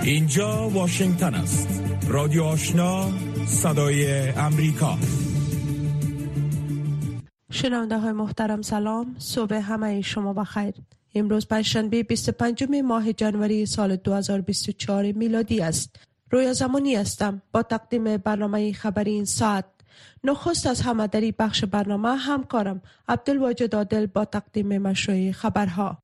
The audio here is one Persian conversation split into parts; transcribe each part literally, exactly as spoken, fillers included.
اینجا واشنگتن است. رادیو آشنا، صدای امریکا. شنونده های محترم سلام، صبح همه شما بخیر. امروز پنجشنبه بیست و پنجم ماه جنوری سال دو هزار و بیست و چهار میلادی است. رویا زمانی هستم با تقدیم برنامه خبری این ساعت. نخست از همه در بخش برنامه همکارم عبدالواجد عادل با تقدیم مشروع خبرها.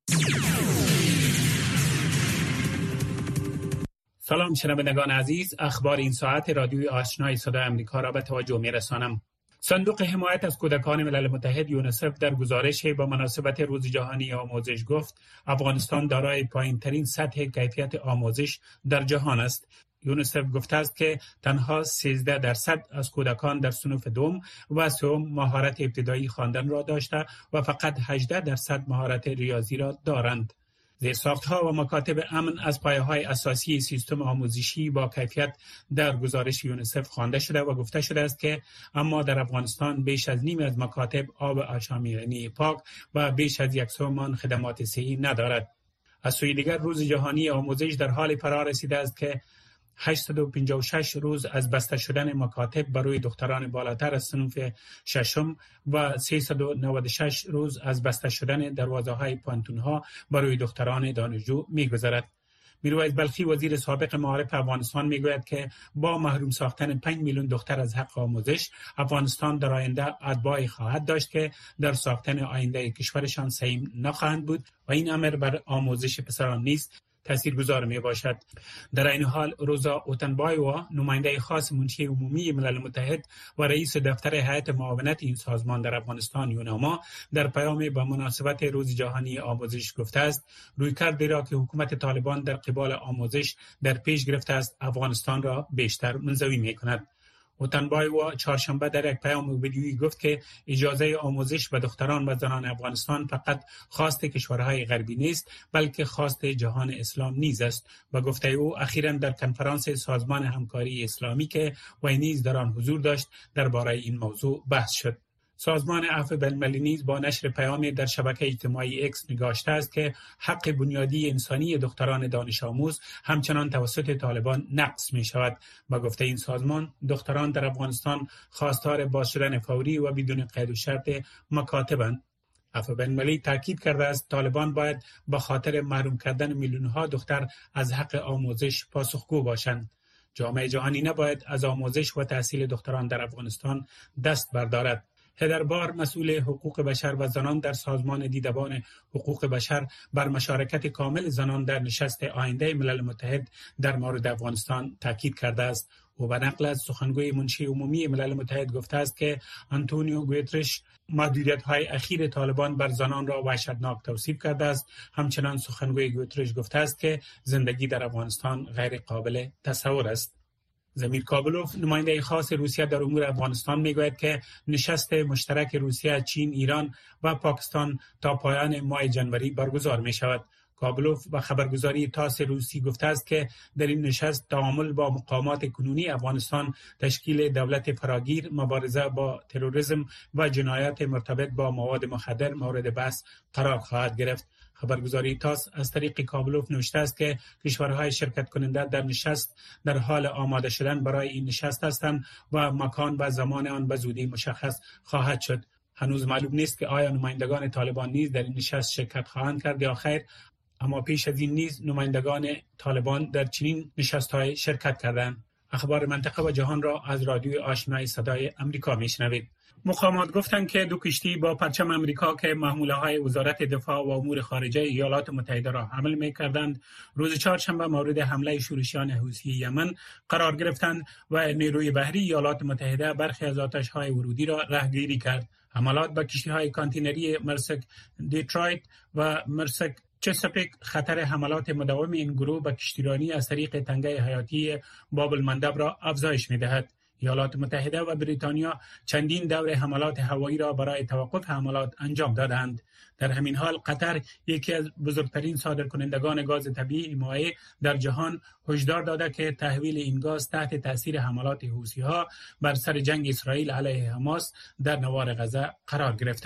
سلام شنوندگان عزیز، اخبار این ساعت رادیوی آشنای صدای امریکا را به توجه می رسانم. صندوق حمایت از کودکان ملل متحد یونیسف در گزارشی با مناسبت روز جهانی آموزش گفت افغانستان دارای پایین‌ترین سطح کیفیت آموزش در جهان است. یونیسف گفته است که تنها سیزده درصد از کودکان در صنف دوم و سوم مهارت ابتدایی خواندن را داشته و فقط هجده درصد مهارت ریاضی را دارند. زیرساخت‌ها و مکاتب امن از پایه‌های اساسی سیستم آموزشی با کیفیت در گزارش یونیسف خوانده شده و گفته شده است که اما در افغانستان بیش از نیم از مکاتب آب آشامیدنی پاک و بیش از یکسوم خدمات صحی ندارد. از سوی دیگر روز جهانی آموزش در حال فرا رسیده است که هشتصد و پنجاه و شش روز از بسته شدن مکاتب برای دختران بالاتر از صنف ششم و سیصد و نود و شش روز از بسته شدن دروازه‌های پانتون‌ها برای دختران دانشجو می‌گذرد. میرویس بلخی وزیر سابق معارف افغانستان میگوید که با محروم ساختن پنج میلیون دختر از حق آموزش، افغانستان در آینده اتباعی خواهد داشت که در ساختن آینده کشورشان سهیم نخواهند بود و این امر بر آموزش پسران نیست تاثیرگذار می باشد. در این حال روزا اوتنبایوا، نماینده خاص منشی عمومی ملل متحد و رئیس دفتر هیئت معاونت این سازمان در افغانستان یوناما، در پیامی با مناسبت روز جهانی آموزش گفته است رویکردی را که حکومت طالبان در قبال آموزش در پیش گرفته است افغانستان را بیشتر منزوی می کند. اوتنبایوا چهارشنبه در یک پیام ویدیویی گفت که اجازه آموزش به دختران و زنان افغانستان فقط خواست کشورهای غربی نیست بلکه خواست جهان اسلام نیز است و گفته او اخیراً در کنفرانس سازمان همکاری اسلامی که وی نیز در آن حضور داشت درباره این موضوع بحث شد. سازمان عفو بین‌المللی نیز با نشر پیامی در شبکه اجتماعی اکس نگاشته است که حق بنیادی انسانی دختران دانش آموز همچنان توسط طالبان نقض می شود و گفته این سازمان دختران در افغانستان خواستار باز شدن فوری و بدون قید و شرط مکاتبند. عفو بین‌المللی تاکید کرده است طالبان باید به خاطر محروم کردن میلیون‌ها دختر از حق آموزش پاسخگو باشند. جامعه جهانی نباید از آموزش و تحصیل دختران در افغانستان دست بردارد. هدر بار، مسئول حقوق بشر و زنان در سازمان دیدبان حقوق بشر، بر مشارکت کامل زنان در نشست آینده ملل متحد در مورد افغانستان تاکید کرده است. او به نقل از سخنگوی منشی عمومی ملل متحد گفته است که آنتونیو گوترش محدودیت‌های اخیر طالبان بر زنان را وحشتناک توصیف کرده است. همچنان سخنگوی گوترش گفته است که زندگی در افغانستان غیر قابل تصور است. زمیر کابلوف، نماینده خاص روسیه در امور افغانستان میگوید که نشست مشترک روسیه، چین، ایران و پاکستان تا پایان ماه جنوری برگزار می شود. کابلوف به خبرگزاری تاس روسی گفته است که در این نشست تعامل با مقامات کنونی افغانستان، تشکیل دولت فراگیر، مبارزه با تروریسم و جنایات مرتبط با مواد مخدر مورد بحث قرار خواهد گرفت. خبرگزاری تاس از طریق کابلوف نوشته است که کشورهای شرکت کننده در نشست در حال آماده شدن برای این نشست هستند و مکان و زمان آن به زودی مشخص خواهد شد. هنوز معلوم نیست که آیا نمایندگان طالبان نیز در این نشست شرکت خواهند کرد یا خیر، اما پیش از این نیز نمایندگان طالبان در چنین نشست‌های شرکت کردند. اخبار منطقه و جهان را از رادیوی آشنای صدای امریکا میشنوید. مقامات گفتند که دو کشتی با پرچم امریکا که محموله‌های وزارت دفاع و امور خارجه ایالات متحده را حمل می‌کردند، روز چهارشنبه مورد حمله شورشیان حوثی یمن قرار گرفتند و نیروی بحری ایالات متحده برخی از آتش‌های ورودی را رهگیری کرد. حملات به کشتی‌های کانتینری مرسک دیترویت و مرسک چساپیک خطر حملات مداوم این گروه به کشتیرانی از طریق تنگه حیاتی باب المندب را افزایش می‌دهد. ایالات متحده و بریتانیا چندین دور حملات هوایی را برای توقف حملات انجام دادند. در همین حال قطر، یکی از بزرگترین صادرکنندگان گاز طبیعی مایع در جهان، هشدار داده که تحویل این گاز تحت تاثیر حملات حوثی‌ها بر سر جنگ اسرائیل علیه حماس در نوار غزه قرار گرفته است.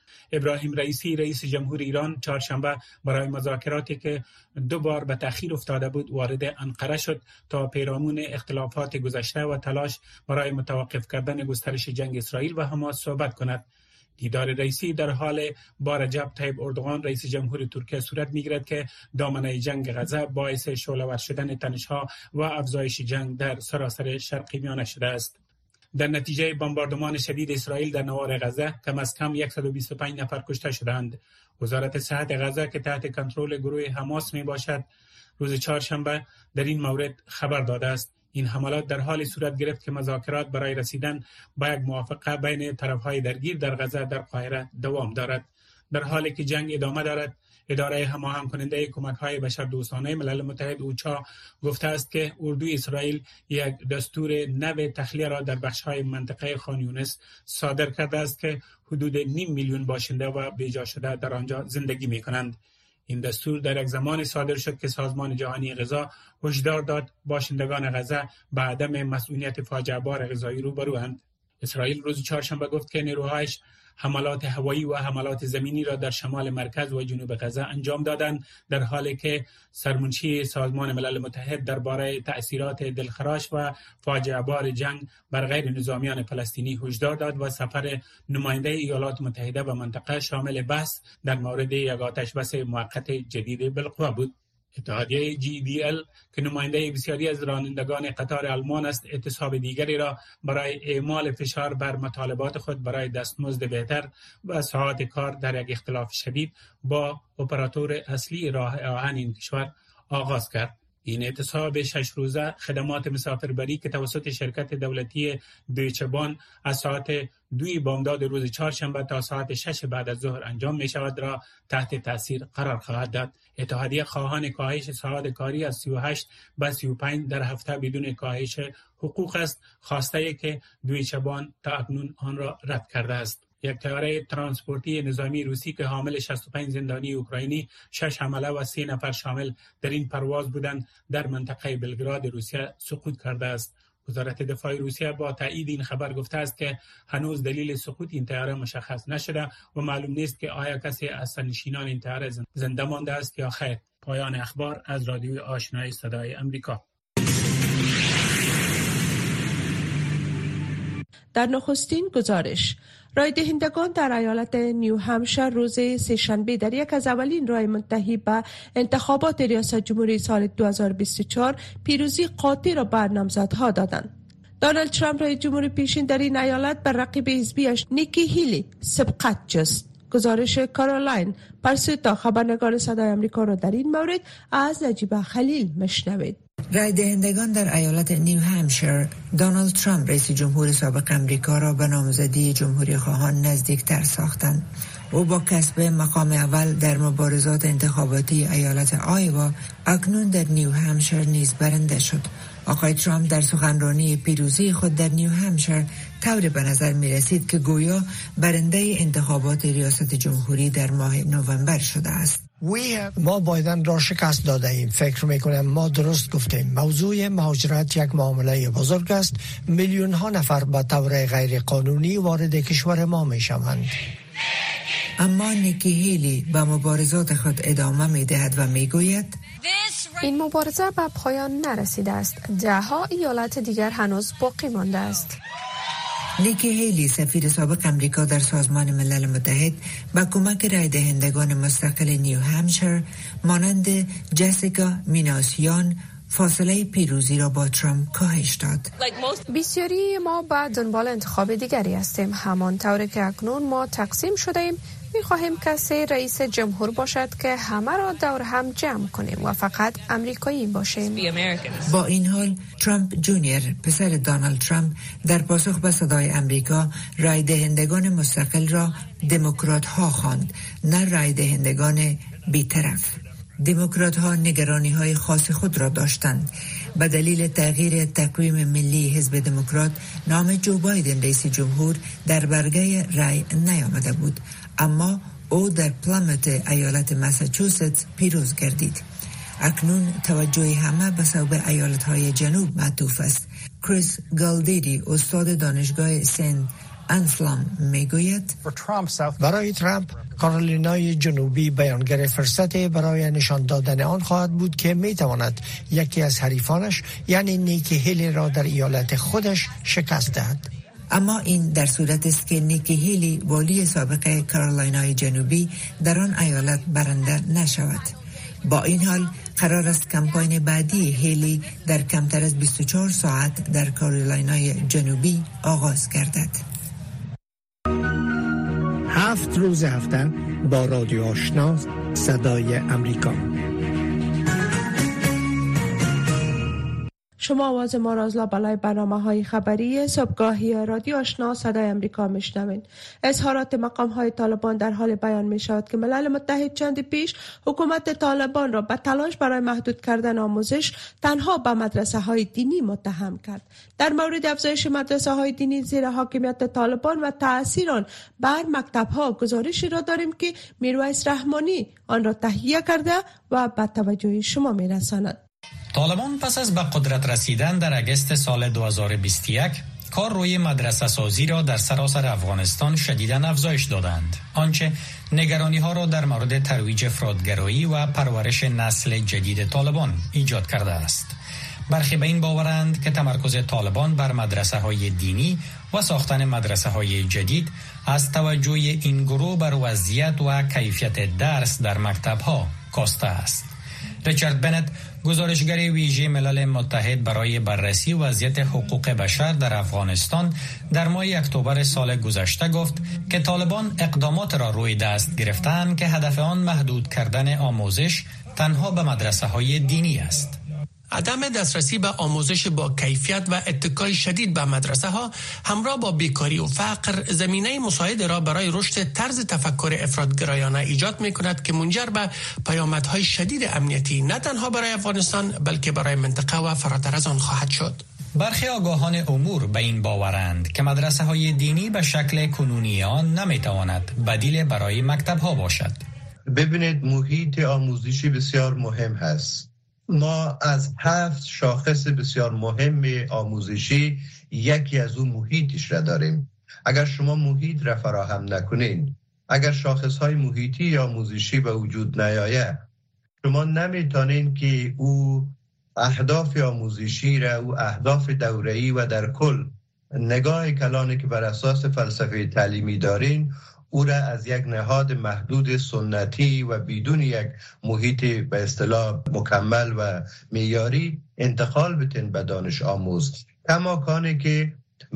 ابراهیم رئیسی رئیس جمهور ایران چهارشنبه برای مذاکراتی که دو بار به تأخیر افتاده بود وارد انقره شد تا پیرامون اختلافات گذشته و تلاش برای متوقف کردن گسترش جنگ اسرائیل و حماس صحبت کند. دیدار رئیسی در حال با رجب طیب اردوغان رئیس جمهور ترکیه صورت می‌گیرد که دامنه جنگ غزه باعث شعله‌ور شدن تنش‌ها و افزایش جنگ در سراسر شرق میانه شده است. در نتیجه بمباردمان شدید اسرائیل در نوار غزه کم از کم صد و بیست و پنج نفر کشته شدند. وزارت صحت غزه که تحت کنترل گروه حماس می باشد روز چهارشنبه در این مورد خبر داده است. این حملات در حال صورت گرفت که مذاکرات برای رسیدن به یک موافقه بین طرفهای درگیر در غزه در قاهره دوام دارد. در حالی که جنگ ادامه دارد، اداره هماهنگ کننده کمک‌های بشردوستانه ملل متحد اوچا گفته است که اردوی اسرائیل یک دستور نو تخلیه را در بخش‌های منطقه خان یونس صادر کرده است که حدود نیم میلیون باشنده و بیجا شده در آنجا زندگی می‌کنند. این دستور در یک زمان صادر شد که سازمان جهانی غذا هشدار داد باشندگان غزه به عدم مسئولیت فاجعه بار غذایی روبروند. اسرائیل روز چهارشنبه گفت که نیروهایش حملات هوایی و حملات زمینی را در شمال مرکز و جنوب غزه انجام دادند، در حالی که سرمنشی سازمان ملل متحد درباره تأثیرات دلخراش و فاجعه بار جنگ بر غیر نظامیان فلسطینی هشدار داد و سفر نماینده ایالات متحده به منطقه شامل بحث در مورد یک آتش‌بس موقت جدید بالقوه بود. اتحادیه جی دی ال که نماینده بسیاری از رانندگان قطار آلمان است، اعتصاب دیگری را برای اعمال فشار بر مطالبات خود برای دستمزد بهتر و ساعات کار در یک اختلاف شدید با اپراتور اصلی راه آهن این کشور آغاز کرد. این اعتصاب شش روزه خدمات مسافربری که توسط شرکت دولتی دویچه بان از ساعت دوی بامداد روز چهارشنبه تا ساعت شش بعد از ظهر انجام می شود را تحت تاثیر قرار خواهد داد. اتحادیه خواهان کاهش ساعات کاری از سی و هشت به سی و پنج در هفته بدون کاهش حقوق است، خواسته که دویچه بان تا اکنون آن را رد کرده است. یک طیاره ترانسپورتی نظامی روسی که حامل شصت و پنج زندانی اوکراینی، شش حمله و سه نفر شامل در این پرواز بودند، در منطقه بلگراد روسیه سقوط کرده است. وزارت دفاع روسیه با تایید این خبر گفته است که هنوز دلیل سقوط این طیاره مشخص نشده و معلوم نیست که آیا کسی از سرنشینان این طیاره زنده مانده است یا خیر. پایان اخبار از رادیوی آشنای صدای امریکا. در نخستین گزارش، رای دهندگان در ایالت نیو همشر روز سه‌شنبه در یک از اولین رای منتهی به انتخابات ریاست جمهوری سال دو هزار و بیست و چهار پیروزی قاطع را به نامزدها دادند. دونالد ترامپ رئیس جمهور پیشین در این ایالت بر رقیب حزبیش نیکی هیلی سبقت جست. گزارش کارولاین پرسوتا خبرنگار صدای آمریکا را در این مورد از نجیب خلیل مشنوید. رای دهندگان در ایالت نیو همشر دونالد ترامپ رئیس جمهور سابق امریکا را به نامزدی جمهوری خواهان نزدیکتر ساختند. او با کسب مقام اول در مبارزات انتخاباتی ایالت آیوا اکنون در نیو همشر نیز برنده شد. آقای ترامپ در سخنرانی پیروزی خود در نیو همشر طوری به نظر می رسید که گویا برنده انتخابات ریاست جمهوری در ماه نوامبر شده است. ما بایدن را شکست داده ایم. فکر می کنم ما درست گفتیم. موضوع مهاجرت یک معامله بزرگ است. میلیون ها نفر به طور غیر قانونی وارد کشور ما می شوند. اما نیکی هیلی به مبارزات خود ادامه می دهد و می گوید این مبارزه به پایان نرسیده است. ده ها ایالت دیگر هنوز باقی مانده است. نیکی هیلی سفیر سابق امریکا در سازمان ملل متحد با کمک رای دهندگان مستقل نیو همشر مانند جسیکا میناسیان فاصله پیروزی را با ترامپ کاهش داد. بسیاری ما به دنبال انتخاب دیگری هستیم. همان طوری که اکنون ما تقسیم شده ایم، می‌خواهیم کسی رئیس جمهور باشد که همه را دور هم جمع کنیم و فقط امریکایی باشیم. با این حال ترامپ جونیور پسر دونالد ترامپ در پاسخ به صدای امریکا رای دهندگان مستقل را دموکرات ها خواند، نه رای دهندگان بی‌طرف. دموکرات ها نگرانی های خاص خود را داشتند. به دلیل تغییر تقویم ملی حزب دموکرات نام جو بایدن رئیس جمهور در برگه رای نیامده بود، اما او در پلاموت ایالت ماساچوست پیروز گردید. اکنون توجه همه به صوب ایالت های جنوب معطوف است. کریس گالدیری استاد دانشگاه سن انسلام میگوید برای ترامپ کارولینای جنوبی بیانگر فرصت برای نشان دادن آن خواهد بود که میتواند یکی از حریفانش یعنی نیکی هیلی را در ایالت خودش شکست دهد. اما این در صورت است که نیکی هیلی والی سابق کارولینای جنوبی در آن ایالت برنده نشود. با این حال قرار است کمپاین بعدی هیلی در کمتر از بیست و چهار ساعت در کارولینای جنوبی آغاز گردد. هفت روز هفته با رادیو آشنا صدای امریکا. شما آواز ما را از لابلای برنامه های خبری صبحگاهی رادیو آشنا صدای امریکا میشنوین. اظهارات مقام های طالبان در حال بیان می شود که ملل متحد چند پیش حکومت طالبان را به تلاش برای محدود کردن آموزش تنها به مدرسه های دینی متهم کرد. در مورد افزایش مدرسه های دینی زیر حاکمیت طالبان و تأثیر آن بر مکتب ها گزارشی را داریم که میرویس رحمانی آن را تهیه کرده و به توجه شما می رساند. طالبان پس از به قدرت رسیدن در اگست سال دو هزار و بیست و یک کار روی مدرسه سازی را در سراسر افغانستان شدیداً افزایش دادند، آنچه نگرانی ها را در مورد ترویج افراطگرایی و پرورش نسل جدید طالبان ایجاد کرده است. برخی به این باورند که تمرکز طالبان بر مدرسه های دینی و ساختن مدرسه های جدید از توجه این گروه بر وضعیت و کیفیت درس در مکتب ها کاسته است. ریچارد بنت، گزارشگر ویژه ملل متحد برای بررسی وضعیت حقوق بشر در افغانستان، در ماه اکتبر سال گذشته گفت که طالبان اقدامات را روی دست گرفتند که هدف آن محدود کردن آموزش تنها به مدرسه های دینی است. عدم دسترسی به آموزش با کیفیت و اتکای شدید به مدرسه ها همراه با بیکاری و فقر زمینه مساعد را برای رشد طرز تفکر افراطگرایانه ایجاد می کند که منجر به پیامدهای شدید امنیتی نه تنها برای افغانستان بلکه برای منطقه و فراتر از آن خواهد شد. برخی آگاهان امور به این باورند که مدرسه های دینی به شکل کنونی آن نمی تواند بدیل برای مکتب ها باشد. ببینید، محیط آموزشی بسیار مهم هست. ما از هفت شاخص بسیار مهم آموزشی یکی از اون محیطش را داریم. اگر شما محیط را فراهم نکنین، اگر شاخصهای محیطی آموزشی به وجود نیاید، شما نمیتونین که او اهداف آموزشی را، او اهداف دوره‌ای و در کل نگاه کلانی که بر اساس فلسفه تعلیمی دارین، او را از یک نهاد محدود سنتی و بدون یک محیط به اصطلاح مکمل و معیاری انتقال بتین به دانش آموز. کماکانه که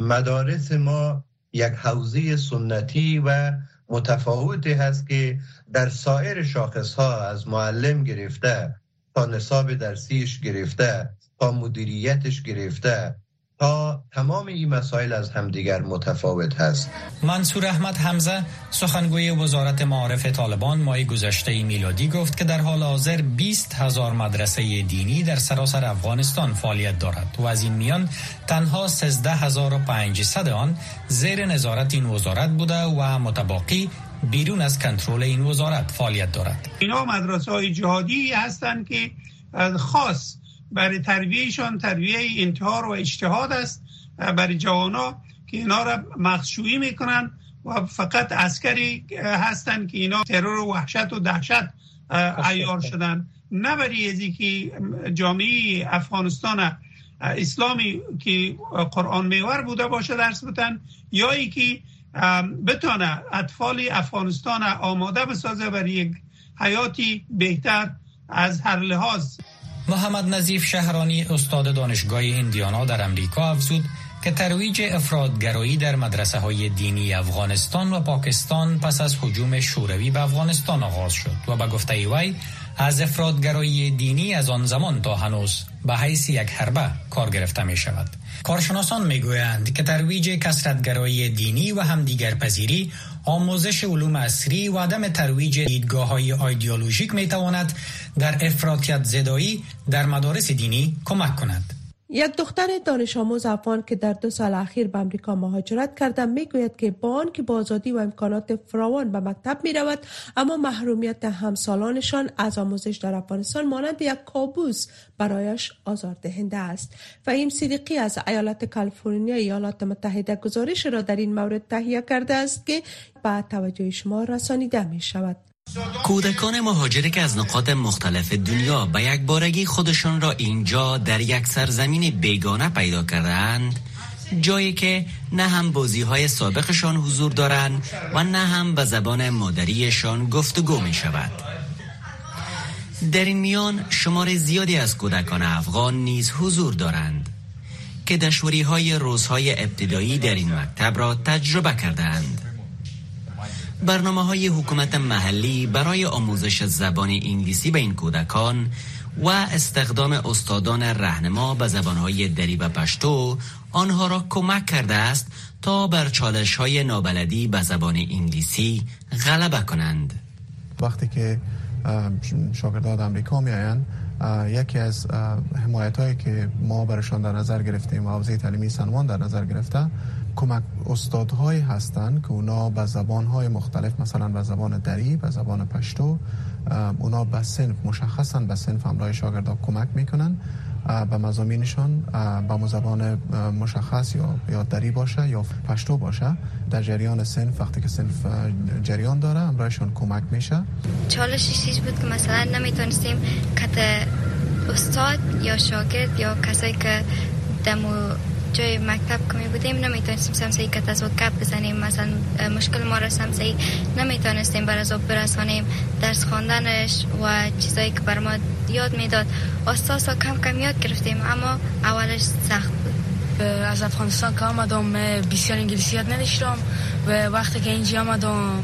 مدارس ما یک حوزه سنتی و متفاوتی هست که در سایر شاخصها از معلم گرفته تا نصاب درسیش گرفته تا مدیریتش گرفته تا تمام این مسائل از همدیگر متفاوت هست. منصور احمد حمزه، سخنگوی وزارت معارف طالبان، ماه گذشته میلادی گفت که در حال حاضر بیست هزار مدرسه دینی در سراسر افغانستان فعالیت دارد و از این میان تنها سیزده هزار و پانصد آن زیر نظارت این وزارت بوده و متباقی بیرون از کنترل این وزارت فعالیت دارد. اینا مدرسه‌های جهادی هستند که خاص برای تربیهشان تربیه انتحار و اجتهاد است، برای جوانا که اینا را مخشویی میکنن و فقط عسکری هستن که اینا ترور و وحشت و دهشت عیار شدن، نه برای ازی که جامعه افغانستان اسلامی که قرآن میور بوده باشه درس بتن، یا ای که بتونه اطفال افغانستان آماده بسازه برای یک حیاتی بهتر از هر لحاظ. محمد نظیف شهرانی، استاد دانشگاه ایندیانا در امریکا، افزود که ترویج افراطگرایی در مدرسه های دینی افغانستان و پاکستان پس از هجوم شوروی به افغانستان آغاز شد و به گفته وی از افراطگرایی دینی از آن زمان تا هنوز به حیث یک حربه کار گرفته می شود. کارشناسان می گویند که ترویج کثرت‌گرایی دینی و همدیگرپذیری، آموزش علوم عصری و عدم ترویج دیدگاه‌های ایدئولوژیک می تواند در افراطیت زدایی در مدارس دینی کمک کند. یک دختر دانش آموز افغان که در دو سال اخیر به امریکا مهاجرت کرده میگوید که با آنکه با آزادی و امکانات فراوان به مکتب می رود، اما محرومیت همسالانشان از آموزش در افغانستان مانند یک کابوس برایش آزاردهنده است. فهیم صدیقی از ایالت کالیفرنیا ایالات متحده گزارش را در این مورد تهیه کرده است که به توجه شما رسانیده می شود. کودکان مهاجری که از نقاط مختلف دنیا به یک بارگی خودشان را اینجا در یک سرزمین بیگانه پیدا کردند، جایی که نه هم بازی‌های سابقشان حضور دارند و نه هم به زبان مادریشان گفتگو می شود. در این میان شمار زیادی از کودکان افغان نیز حضور دارند که دشواری‌های روزهای ابتدایی در این مکتب را تجربه کردند. برنامه‌های حکومت محلی برای آموزش زبان انگلیسی به این کودکان و استخدام استادان راهنما به زبان‌های دری و پشتو آنها را کمک کرده است تا بر چالش‌های نابلدی به زبان انگلیسی غلبه کنند. وقتی که شاگردان آمریکا میآیند، یکی از حمایت‌هایی که ما برشان در نظر گرفتیم و حوزه تعلیمی سنوان در نظر گرفته، کمک استادهایی هستند که اونا به زبانهای مختلف، مثلا به زبان دری، به زبان پشتو، اونا به صنف مشخصا به صنف همراه شاگردان کمک میکنن به مضامینشان به زبان مشخص یا یا دری باشه یا پشتو باشه. در جریان صنف وقتی که صنف جریان داره همراهشان کمک میشه. چالشش چیز بود که مثلا نمیتونستیم کت استاد یا شاگرد یا کسایی که دمو جای مکتب کمی بودیم نمیتونستیم سمسایی کت از گپ بزنیم، مثلا مشکل ما را سمسایی نمیتونستیم بر از برسانیم، درس خواندنش و چیزایی که بر ما یاد میداد استاسا کم کم یاد گرفتیم، اما اولش سخت بود. از افغانستان که آمدم بسیار انگلیسی یاد نداشتم و وقتی که اینجا آمدم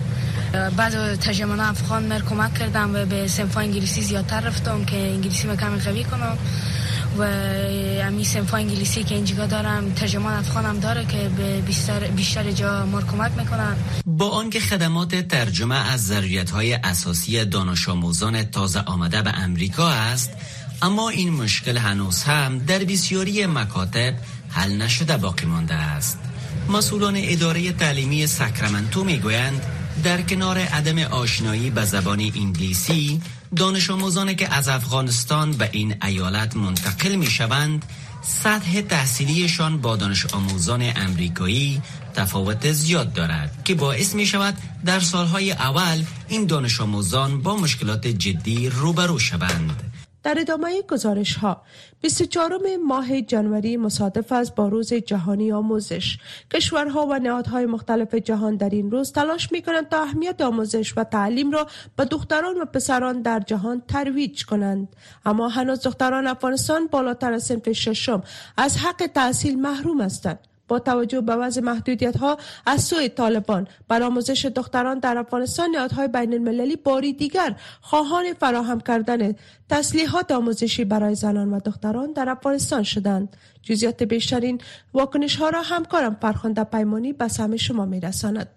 بعد ترجمان افغان مر کمک کردم و به صنف انگلیسی زیادتر رفتم که انگلیسی ما کمی قوی کنم و امی صنف انگلیسی که اینجا دارم ترجمان افغانم داره که به بیشتر بیشتر جا مر کمک میکنن. با آنکه خدمات ترجمه از ضرورت‌های اساسی دانش آموزان تازه آمده به امریکا است، اما این مشکل هنوز هم در بسیاری مکاتب حل نشده باقی مانده است. مسئولان اداره تعلیمی ساکرامنتو میگویند در کنار عدم آشنایی به زبان انگلیسی، دانش آموزانی که از افغانستان به این ایالت منتقل می شوند سطح تحصیلیشان با دانش آموزان امریکایی تفاوت زیاد دارد که باعث می شود در سالهای اول این دانش آموزان با مشکلات جدی روبرو شوند. در ادامه گزارش ها، بیست و چهارم ماه جنوری مصادف است با روز جهانی آموزش. کشورها و نهادهای مختلف جهان در این روز تلاش می کنند تا اهمیت آموزش و تعلیم را به دختران و پسران در جهان ترویج کنند. اما هنوز دختران افغانستان بالاتر از صنف ششم از حق تحصیل محروم هستند. با توجه به وضع محدودیت‌ها از سوی طالبان بر آموزش دختران در افغانستان، نهادهای بین المللی باری دیگر خواهان فراهم کردن تسلیحات آموزشی برای زنان و دختران در افغانستان شدند. جزئیات بیشتر این واکنش‌ها را همکارم فرخنده پیمانی به سمع شما می‌رساند.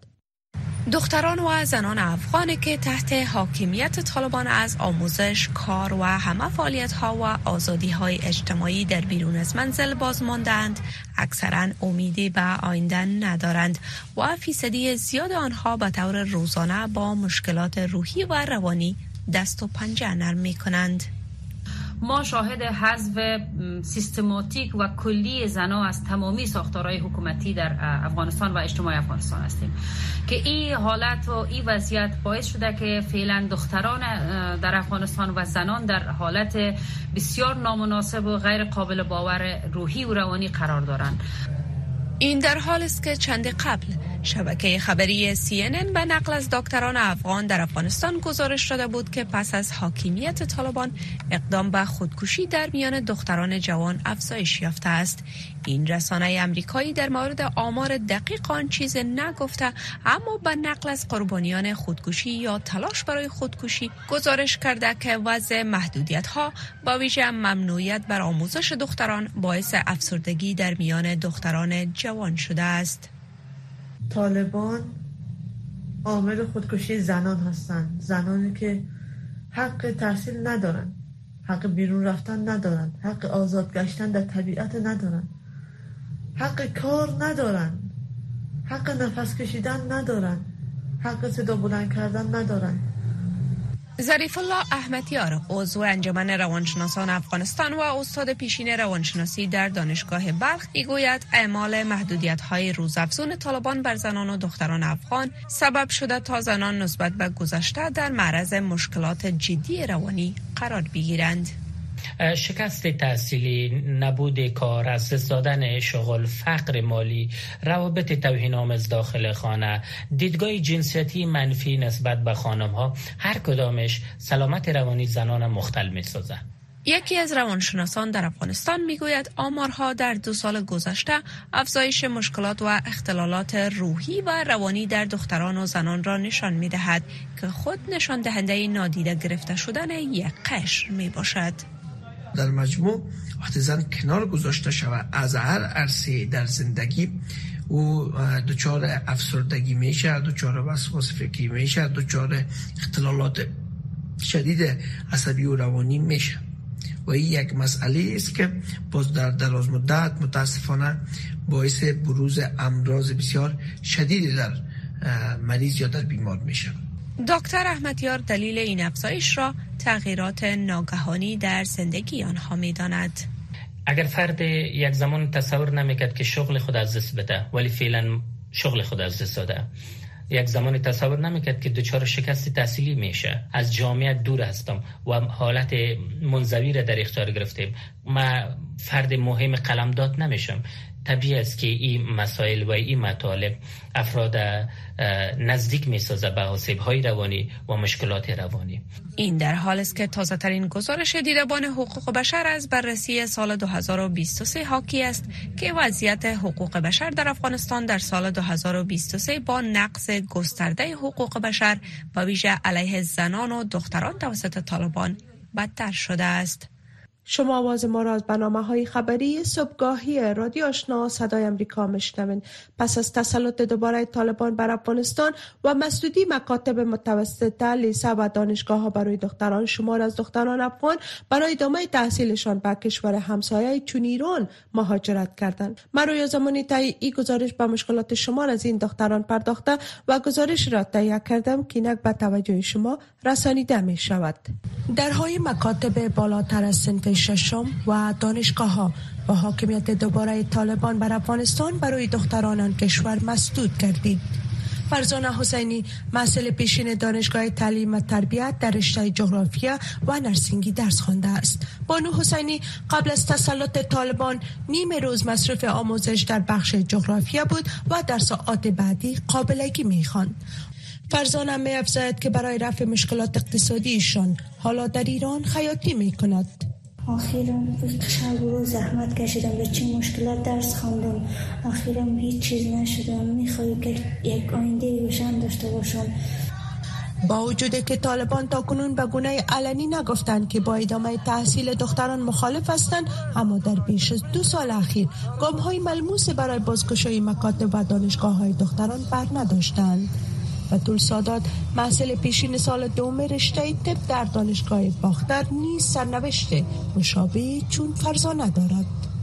دختران و زنان افغانی که تحت حاکمیت طالبان از آموزش، کار و همه فعالیت‌ها و آزادی‌های اجتماعی در بیرون از منزل باز ماندند، اکثراً امیدی به آینده ندارند و فیصدی زیاد آنها به طور روزانه با مشکلات روحی و روانی دست و پنجه نرم می‌کنند. ما شاهد حذف سیستماتیک و کلی زنان از تمامی ساختارهای حکومتی در افغانستان و اجتماع افغانستان هستیم که این حالت و این وضعیت باعث شده که فعلا دختران در افغانستان و زنان در حالت بسیار نامناسب و غیر قابل باور روحی و روانی قرار دارند. این در حال است که چند قبل شبکه خبری سی ان ان به نقل از دکتران افغان در افغانستان گزارش داده بود که پس از حاکمیت طالبان اقدام به خودکشی در میان دختران جوان افزایش یافته است. این رسانه امریکایی در مورد آمار دقیق آن چیز نگفته، اما به نقل از قربانیان خودکشی یا تلاش برای خودکشی گزارش کرده که وضع محدودیت‌ها با ویژه ممنوعیت بر آموزش دختران باعث افسردگی در میان دختران جوان شده است. طالبان عامل خودکشی زنان هستند، زنانی که حق تحصیل ندارند، حق بیرون رفتن ندارن، حق آزاد گشتن در طبیعت ندارن، حق کار ندارن، حق نفس کشیدن ندارن، حق صدا بلند کردن ندارن. ظریف الله احمدیار، عضو انجمن روانشناسان افغانستان و استاد پیشین روانشناسی در دانشگاه بلخ، میگوید اعمال محدودیت‌های روزافزون طالبان بر زنان و دختران افغان سبب شده تا زنان نسبت به گذشته در معرض مشکلات جدی روانی قرار بگیرند. شکست تحصیلی، نبود کار، از دست دادن شغل، فقر مالی، روابط توهین‌آمیز داخل خانه، دیدگاه جنسیتی منفی نسبت به خانم‌ها، هر کدامش سلامت روانی زنان مختل می‌سازد. یکی از روانشناسان در افغانستان میگوید آمارها در دو سال گذشته افزایش مشکلات و اختلالات روحی و روانی در دختران و زنان را نشان می‌دهد که خود نشان دهنده نادیده گرفته شدن یک قشر میباشد. در مجموع وقتی زن کنار گذاشته شود از هر عرصه در زندگی، او دچار افسردگی میشه، دچار وسواس فکری میشه، دچار اختلالات شدید عصبی و روانی میشه و این یک مسئله است که باز در دراز مدت متاسفانه باعث بروز امراض بسیار شدید در مریض یا در بیمار میشه. دکتر احمدیار دلیل این افزایش را تغییرات ناگهانی در زندگی آنها می‌داند. اگر فرد یک زمان تصور نمی‌کرد که شغل خود از دست بده ولی فعلا شغل خود از دست داده، یک زمان تصور نمی‌کرد که دچار شکست تحصیلی میشه، از جامعه دور هستم و حالت منزوی را در اختیار گرفتیم، ما فرد مهم قلمداد نمیشم. طبیعی است که این مسائل و این مطالب افراد نزدیک می‌سازه به آسیب‌های روانی و مشکلات روانی. این در حال است که تازه ترین گزارش دیدبان حقوق بشر از بررسی سال دو هزار و بیست و سه حاکی است که وضعیت حقوق بشر در افغانستان در سال دو هزار و بیست و سه با نقض گسترده حقوق بشر با ویژه علیه زنان و دختران توسط طالبان بدتر شده است. شما آواز ما را از برنامه‌های خبری صبحگاهی رادیو آشنا صدای امریکا میشنوید. پس از تسلط دوباره طالبان بر افغانستان و مسدودی مکاتب متوسطه، لیسه و دانشگاه‌ها برای دختران، شمار از دختران افغان برای ادامه تحصیلشان به کشور همسایه چون ایران مهاجرت کردند. من رویا زمانی تایی این گزارش به مشکلات شمار از این دختران پرداخته و گزارش را تهیه کردم که اینک به توجه شما رسانیده می شود. درهای مکاتب بالاتر از صنف ششم و دانشگاه ها با حاکمیت دوباره طالبان بر افغانستان برای دختران آن کشور مسدود گردید. فرزانه حسینی مسئله پیشین دانشگاه تعلیم و تربیت در رشته جغرافیا و نرسینگی درس خوانده است. بانو حسینی قبل از تسلط طالبان نیم روز مصرف آموزش در بخش جغرافیا بود و در ساعات بعدی قابلگی می‌خواند. فرزانه می افزاید که برای رفع مشکلات اقتصادیشان حالا در ایران خیاطی می کند. اخیراً شب و روز زحمت کشیدم، به چه مشکلات درس خواندم، اخیراً هیچ چیز نشدم. میخوام که یک آینده روشن داشته باشم. با وجود که طالبان تا کنون به گونه علنی نگفتند که با ادامه تحصیل دختران مخالف هستند، اما در بیش از دو سال اخیر گام‌های ملموس برای بازگشایی مکاتب و دانشگاه‌های دختران بر نداشتند. بطول سادات مسئله پیشین سال دوم رشته طب در دانشگاه باختر نیز سرنوشت مشابه چون فرزانه دارد.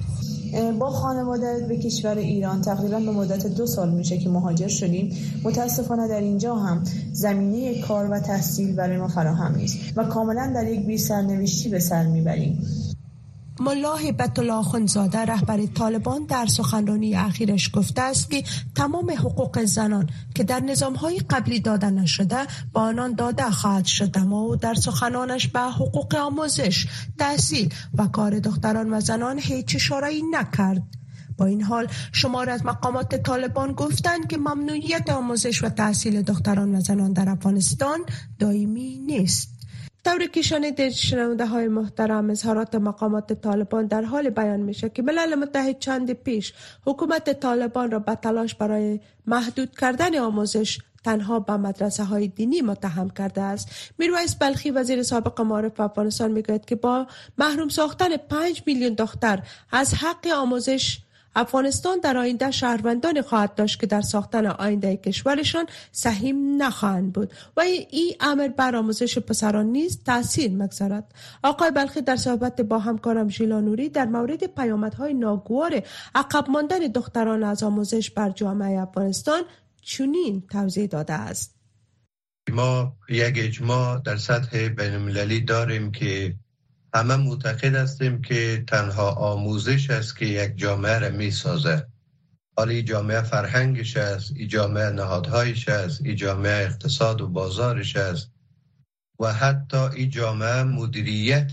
با خانواده به کشور ایران تقریبا به مدت دو سال میشه که مهاجر شدیم. متاسفانه در اینجا هم زمینه کار و تحصیل برای ما فراهم نیست و کاملا در یک بی سرنوشتی به سر میبریم. ملا هیبت الله آخوندزاده رهبر طالبان در سخنرانی اخیرش گفته است که تمام حقوق زنان که در نظام‌های قبلی داده نشده با آنان داده خواهد شد، اما در سخنانش به حقوق آموزش، تحصیل و کار دختران و زنان هیچ اشاره‌ای نکرد. با این حال شمار از مقامات طالبان گفتند که ممنوعیت آموزش و تحصیل دختران و زنان در افغانستان دائمی نیست. طوری که شنیدید شنونده های محترم، اظهارات مقامات طالبان در حال بیان میشه که ملل متحد چند پیش حکومت طالبان را به تلاش برای محدود کردن آموزش تنها به مدرسه های دینی متهم کرده است. میرویس بلخی وزیر سابق معارف افغانستان میگوید که با محروم ساختن پنج میلیون دختر از حق آموزش افغانستان در آینده شهروندان خواهد داشت که در ساختن آینده کشورشان سهیم نخواهند بود و این امر بر آموزش پسران نیز تاثیر مگذارد. آقای بلخی در صحبت با همکارم ژیلا نوری در مورد پیامدهای ناگوار عقب ماندن دختران از آموزش بر جامعه افغانستان چنین توضیح داده است. ما یک اجماع در سطح بین‌المللی داریم که همه معتقد هستیم که تنها آموزش است که یک جامعه را می سازه. حالا این جامعه فرهنگش است، این جامعه نهادهایش است، این جامعه اقتصاد و بازارش است و حتی این جامعه مدیریت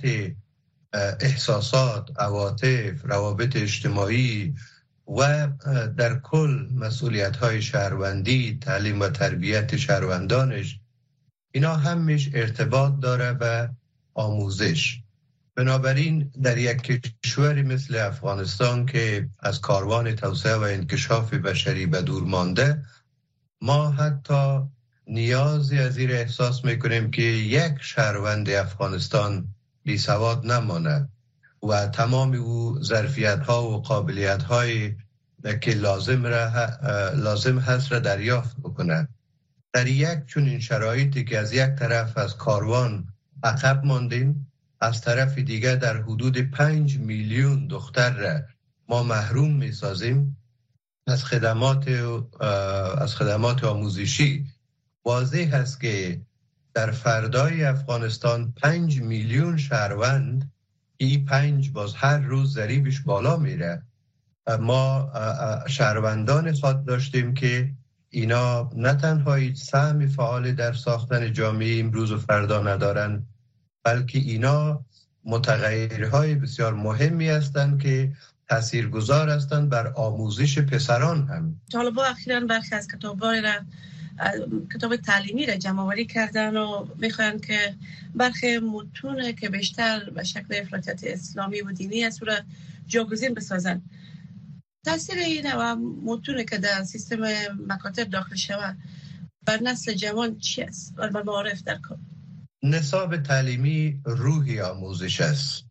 احساسات، عواطف، روابط اجتماعی و در کل مسئولیت های شهروندی، تعلیم و تربیت شهروندانش، اینا همش ارتباط داره به آموزش. بنابراین در یک کشوری مثل افغانستان که از کاروان توسعه و انکشاف بشری به دور مانده، ما حتی نیازی از این احساس میکنیم که یک شهروند افغانستان بی سواد نمانه و تمام او ظرفیت ها و قابلیت های که لازم, لازم هست را دریافت بکنه. در یک چنین شرایطی که از یک طرف از کاروان عقب ماندیم، از طرف دیگه در حدود پنج میلیون دختر را ما محروم می سازیم از خدمات از خدمات آموزشی، واضح هست که در فردای افغانستان پنج میلیون شهروند، این پنج باز هر روز ضریبش بالا میره. ما شهروندان خود داشتیم که اینا نه تنها هیچ سهم فعال در ساختن جامعه امروز و فردا ندارن، بلکه اینا متغیرهای بسیار مهمی هستند که تاثیرگذار هستند بر آموزش پسران هم. طالبان اخیراً برخی از کتاب‌های را کتاب تعلیمی را جمع‌آوری کردن و میخوان که برخی متون که بیشتر به شکل افراطیت اسلامی و دینی است را جاگزین بسازن. تاثیر این و متون که در سیستم مکاتب داخل شود بر نسل جوان چی است؟ بر معارف در کار. نصاب تعلیمی روحی آموزش است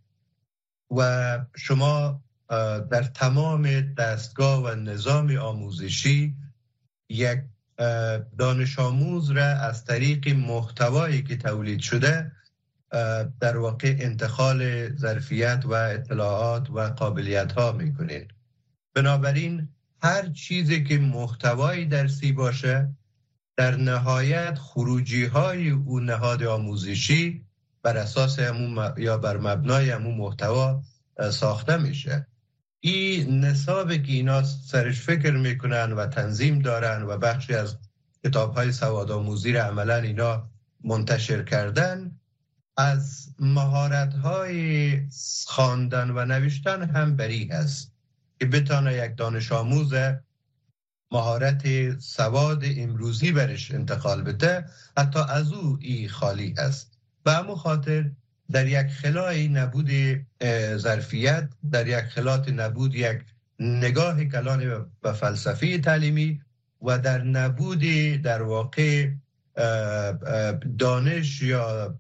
و شما در تمام دستگاه و نظام آموزشی یک دانش آموز را از طریق محتوایی که تولید شده در واقع انتقال ظرفیت و اطلاعات و قابلیت ها میکنید. بنابراین هر چیزی که محتوای درسی باشه در نهایت خروجی های اون نهاد آموزشی بر اساس همون یا بر مبنای همون محتوا ساخته میشه. این نصابی که اینا سرش فکر میکنن و تنظیم دارن و بخشی از کتاب های سوادآموزی را عملا اینا منتشر کردن، از مهارت های خواندن و نوشتن هم بری هست که بتانه یک دانش آموز مهارت سواد امروزی برش انتقال بده، حتی از او ای خالی است. به همون خاطر در یک خلای نبود ظرفیت، در یک خلات نبود یک نگاه کلان و فلسفی تعلیمی و در نبود در واقع دانش یا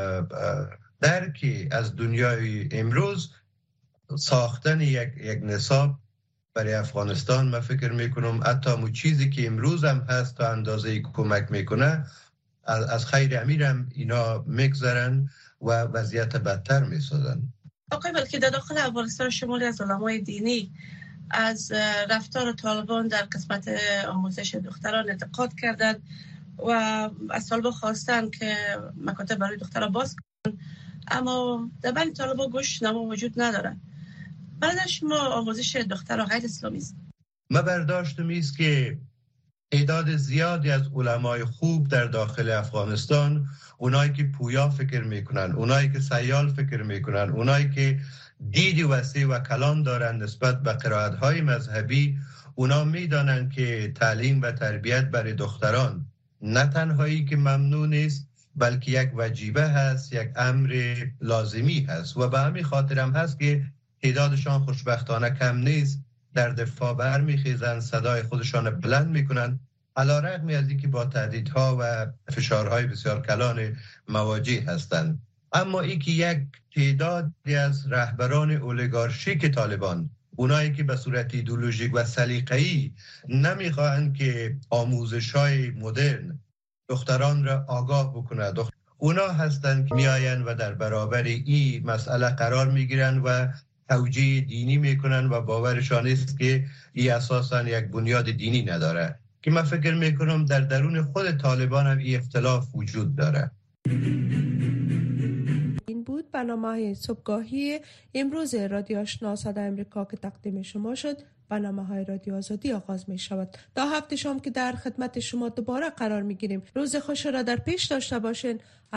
درکی از دنیای امروز، ساختن یک, یک نصاب برای افغانستان من فکر میکنم حتی مو چیزی که امروز هم هست تا اندازه کمک میکنه از خیر امیرم اینا میگذرن و وضعیت بدتر میسازن. آقای بلخی، در داخل افغانستان شمالی از علمای دینی از رفتار طالبان در قسمت آموزش دختران انتقاد کردند و از طالبان خواستن که مکاتب برای دختران باز کنن، اما در بین طالبان گوش نما وجود نداره. برای شما آموزش دختران غیر اسلامی است؟ من برداشتم ایست که تعداد زیادی از علمای خوب در داخل افغانستان، اونایی که پویا فکر میکنن، اونایی که سیال فکر میکنن، اونایی که دیدی وسیع و کلان دارن نسبت به قرائت‌های مذهبی، اونا میدانن که تعلیم و تربیت برای دختران نه تنهایی که ممنوع نیست، بلکه یک وجیبه هست، یک امر لازمی هست و به همین خاطر هم هست که تعدادشان خوشبختانه کم نیست، در دفاع برمیخیزن، صدای خودشان بلند میکنن، علی رغم از اینکه با تهدیدها و فشارهای بسیار کلان مواجه هستند. اما اینکه یک تعدادی از رهبران اولیگارشیک طالبان اونایی که به صورت ایدئولوژیک و سلیقه‌ای نمیخواهند که آموزش‌های مدرن دختران را آگاه بکنه، دختر... اونا هستند که میآیند و در برابر این مسئله قرار میگیرند و توجیه دینی میکنن و باورشان است که این اساساً یک بنیاد دینی نداره، که من فکر میکنم در درون خود طالبان هم این اختلاف وجود داره. این بود برنامه صبحگاهی امروز رادیو آشنا صدای امریکا که تقدیم شما شد. برنامه‌های رادیو آزادی آغاز می شود. تا هفته شام که در خدمت شما دوباره قرار می گیریم. روز خوش را در پیش داشته باشین.